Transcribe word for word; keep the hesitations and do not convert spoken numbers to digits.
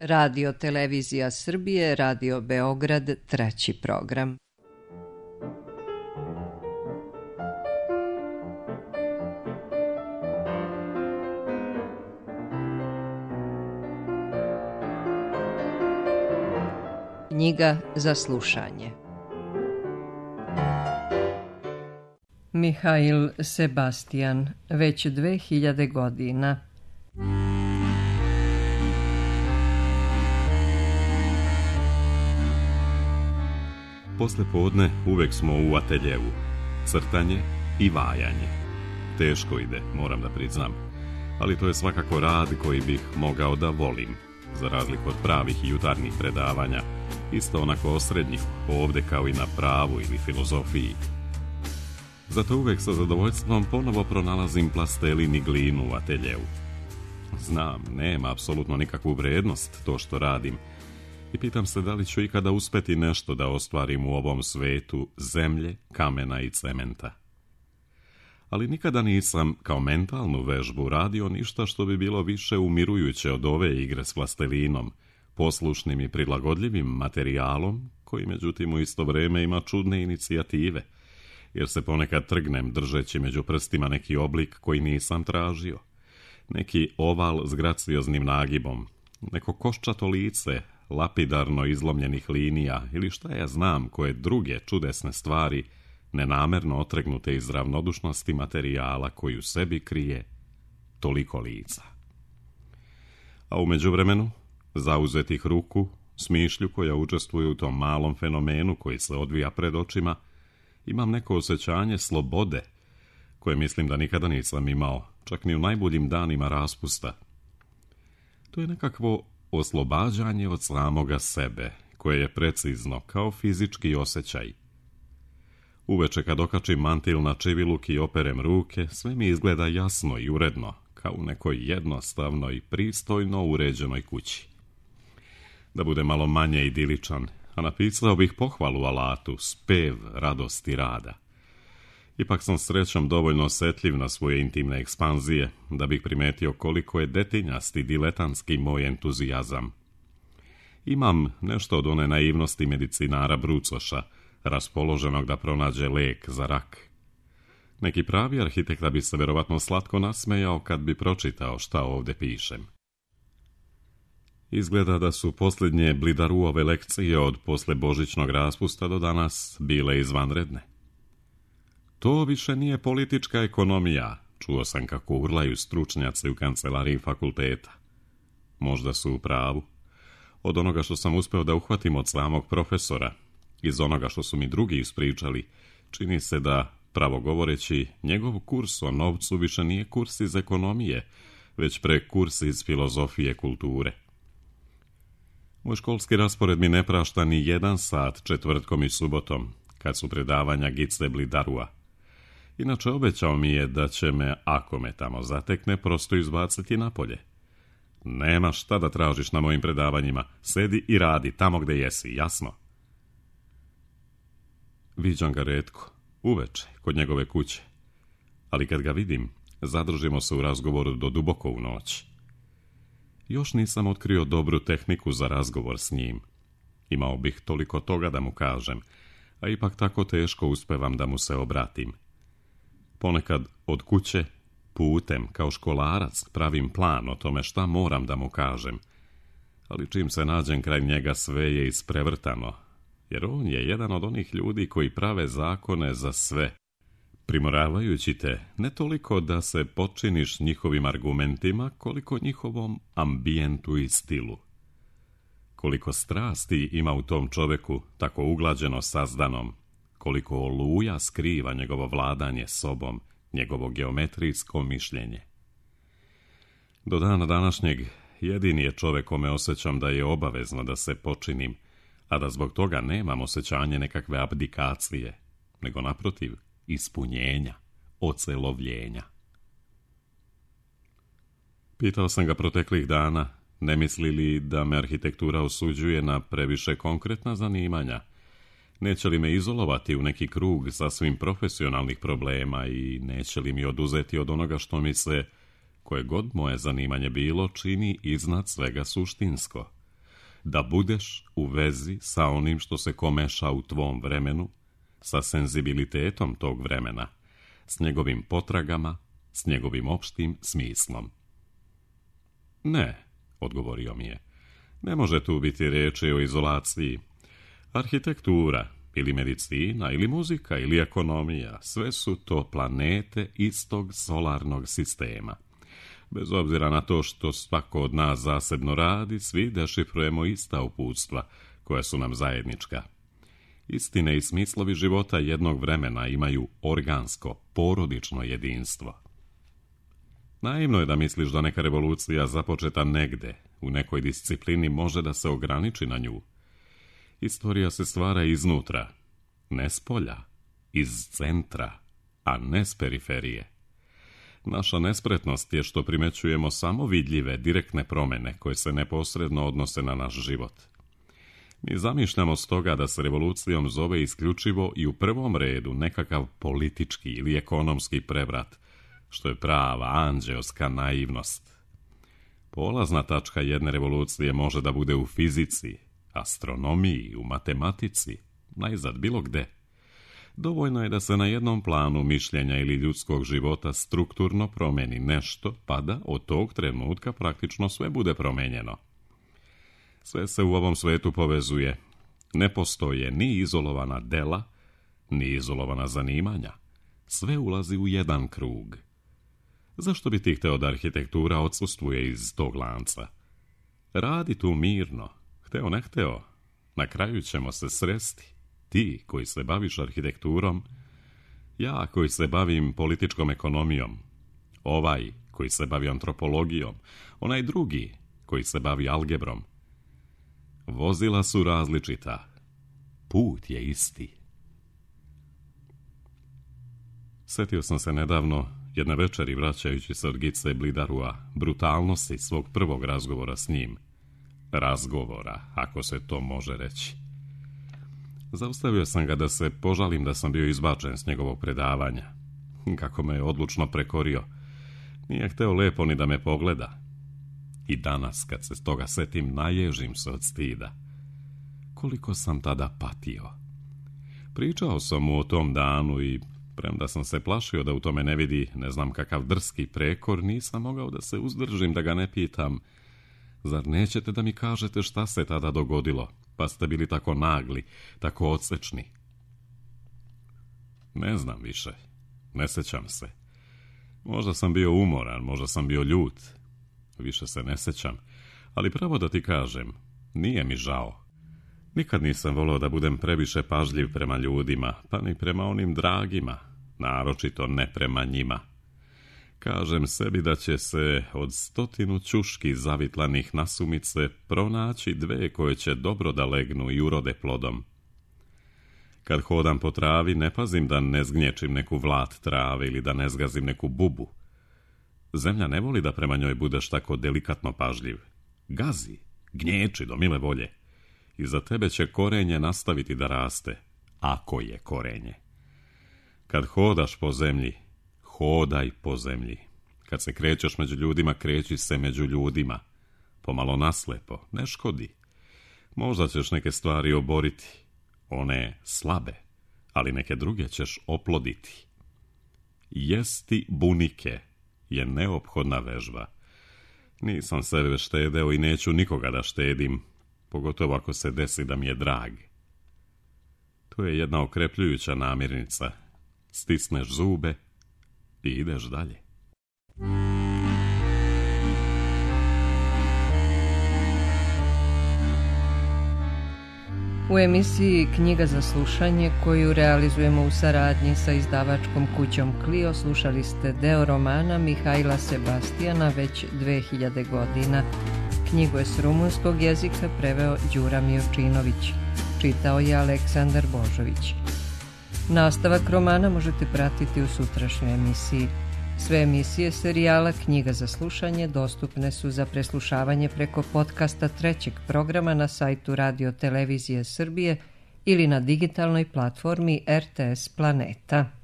Radio Televizija Srbije, Radio Beograd, treći program. Knjiga za slušanje. Mihail Sebastian, već dve hiljade godina. Posle podne uvek smo u ateljevu. Crtanje i vajanje. Teško ide, moram da priznam. Ali to je svakako rad koji bih mogao da volim. Za razliku od pravih jutarnjih predavanja, isto onako osrednjih, ovde kao i na pravu ili filozofiji. Zato uvek sa zadovoljstvom ponovo pronalazim plastelin i glinu u ateljevu. Znam, nema apsolutno nikakvu vrednost to što radim i pitam se da li ću ikada uspeti nešto da ostvarim u ovom svetu zemlje, kamena i cementa. Ali nikada nisam kao mentalnu vežbu radio ništa što bi bilo više umirujuće od ove igre s plastelinom, poslušnim i prilagodljivim materijalom, koji međutim u isto vreme ima čudne inicijative, jer se ponekad trgnem držeći među prstima neki oblik koji nisam tražio. Neki oval s gracioznim nagibom, neko koščato lice, lapidarno izlomljenih linija ili šta ja znam koje druge čudesne stvari, nenamerno otregnute iz ravnodušnosti materijala koji u sebi krije toliko lica. A u međuvremenu, zauzetih ruku, smišlju koja učestvuje u tom malom fenomenu koji se odvija pred očima, imam neko osjećanje slobode, koje mislim da nikada nisam imao, čak ni u najboljim danima raspusta. To je nekakvo oslobađanje od samoga sebe, koje je precizno, kao fizički osjećaj. Uveče kad okačim mantil na čiviluk i operem ruke, sve mi izgleda jasno i uredno, kao u nekoj jednostavnoj, pristojno uređenoj kući. Da bude malo manje idiličan, a napisao bih pohvalu alatu, spev radosti rada. Ipak sam srećom dovoljno osjetljiv na svoje intimne ekspanzije, da bih primetio koliko je detinjast i diletantski moj entuzijazam. Imam nešto od one naivnosti medicinara Brucoša, raspoloženog da pronađe lek za rak. Neki pravi arhitekta bi se verovatno slatko nasmejao kad bi pročitao šta ovde pišem. Izgleda da su posljednje Blidaruove lekcije od posle božićnog raspusta do danas bile izvanredne. To više nije politička ekonomija, čuo sam kako urlaju stručnjaci u kancelariji fakulteta. Možda su u pravu. Od onoga što sam uspeo da uhvatim od samog profesora, iz onoga što su mi drugi ispričali, čini se da, pravo govoreći, njegov kurs o novcu više nije kurs iz ekonomije, već pre kurs iz filozofije kulture. Moj školski raspored mi ne prašta ni jedan sat četvrtkom i subotom, kad su predavanja Gice Blidarua. Inače, obećao mi je da će me, ako me tamo zatekne, prosto izbaciti napolje. Nema šta da tražiš na mojim predavanjima, sedi i radi tamo gde jesi, jasno? Viđam ga retko, uveče, kod njegove kuće. Ali kad ga vidim, zadržimo se u razgovoru do duboko u noć. Još nisam otkrio dobru tehniku za razgovor s njim. Imao bih toliko toga da mu kažem, a ipak tako teško uspevam da mu se obratim. Ponekad od kuće, putem, kao školarac, pravim plan o tome šta moram da mu kažem. Ali čim se nađem kraj njega, sve je isprevrtano, jer on je jedan od onih ljudi koji prave zakone za sve, primoravajući te ne toliko da se počiniš njihovim argumentima, koliko njihovom ambijentu i stilu. Koliko strasti ima u tom čoveku, tako uglađeno sazdanom, koliko oluja skriva njegovo vladanje sobom, njegovo geometrijsko mišljenje. Do dana današnjeg jedini je čovek kome osjećam da je obavezno da se počinim, a da zbog toga nemam osjećanje nekakve abdikacije, nego naprotiv ispunjenja, ocelovljenja. Pitao sam ga proteklih dana, ne misli li da me arhitektura osuđuje na previše konkretna zanimanja, neće li me izolovati u neki krug sasvim profesionalnih problema i neće li mi oduzeti od onoga što mi se, koje god moje zanimanje bilo, čini iznad svega suštinsko, da budeš u vezi sa onim što se komeša u tvom vremenu, sa senzibilitetom tog vremena, s njegovim potragama, s njegovim opštim smislom. Ne, odgovorio mi je, ne može tu biti riječi o izolaciji. Arhitektura, ili medicina, ili muzika, ili ekonomija, sve su to planete istog solarnog sistema. Bez obzira na to što svako od nas zasebno radi, svi dešifrujemo ista uputstva koja su nam zajednička. Istine i smislovi života jednog vremena imaju organsko, porodično jedinstvo. Naivno je da misliš da neka revolucija započeta negde, u nekoj disciplini, može da se ograniči na nju. Istorija se stvara iznutra, ne s polja, iz centra, a ne s periferije. Naša nespretnost je što primećujemo samo vidljive, direktne promjene koje se neposredno odnose na naš život. Mi zamišljamo stoga da se revolucijom zove isključivo i u prvom redu nekakav politički ili ekonomski prevrat, što je prava anđeoska naivnost. Polazna tačka jedne revolucije može da bude u fizici, astronomiji, u matematici, najzad bilo gde. Dovoljno je da se na jednom planu mišljenja ili ljudskog života strukturno promeni nešto, pa da od tog trenutka praktično sve bude promenjeno. Sve se u ovom svetu povezuje. Ne postoje ni izolovana dela, ni izolovana zanimanja. Sve ulazi u jedan krug. Zašto bi ti hteo da arhitektura odsustvuje iz tog lanca? Radi tu mirno. Hteo ne hteo, na kraju ćemo se sresti. Ti koji se baviš arhitekturom, ja koji se bavim političkom ekonomijom, ovaj koji se bavi antropologijom, onaj drugi koji se bavi algebrom. Vozila su različita, put je isti. Sjetio sam se nedavno, jedne večeri vraćajući se od Gice Blidarua, brutalnosti svog prvog razgovora s njim. Razgovora, ako se to može reći. Zaustavio sam ga da se požalim da sam bio izbačen s njegovog predavanja. Kako me je odlučno prekorio. Nije hteo lepo ni da me pogleda. I danas, kad se toga setim, naježim se od stida. Koliko sam tada patio. Pričao sam mu o tom danu i, premda sam se plašio da u tome ne vidi ne znam kakav drski prekor, nisam mogao da se uzdržim da ga ne pitam: zar nećete da mi kažete šta se tada dogodilo, pa ste bili tako nagli, tako odsečni? Ne znam više, ne sećam se. Možda sam bio umoran, možda sam bio ljut. Više se ne sećam, ali pravo da ti kažem, nije mi žao. Nikad nisam volio da budem previše pažljiv prema ljudima, pa ni prema onim dragima, naročito ne prema njima. Kažem sebi da će se od stotinu ćuški zavitlanih nasumice pronaći dve koje će dobro da legnu i urode plodom. Kad hodam po travi, ne pazim da ne zgnječim neku vlat trave ili da ne zgazim neku bubu. Zemlja ne voli da prema njoj budeš tako delikatno pažljiv. Gazi, gnječi do mile volje. I za tebe će korenje nastaviti da raste, ako je korenje. Kad hodaš po zemlji, hodaj po zemlji. Kad se krećeš među ljudima, kreći se među ljudima. Pomalo naslepo, ne škodi. Možda ćeš neke stvari oboriti, one slabe, ali neke druge ćeš oploditi. Jesti bunike je neophodna vežba. Nisam sebe štedeo i neću nikoga da štedim, pogotovo ako se desi da mi je drag. To je jedna okrepljujuća namirnica. Stisneš zube i ideš dalje. U emisiji Knjiga za slušanje, koju realizujemo u saradnji sa izdavačkom kućom Clio, slušali ste deo romana Mihajla Sebastijana Već dve hiljade godina. Knjigu je s rumunskog jezika preveo Đura Miočinović. Čitao je Aleksandar Božović. Nastavak romana možete pratiti u sutrašnjoj emisiji. Sve emisije serijala Knjiga za slušanje dostupne su za preslušavanje preko podcasta trećeg programa na sajtu Radio Televizije Srbije ili na digitalnoj platformi R T S Planeta.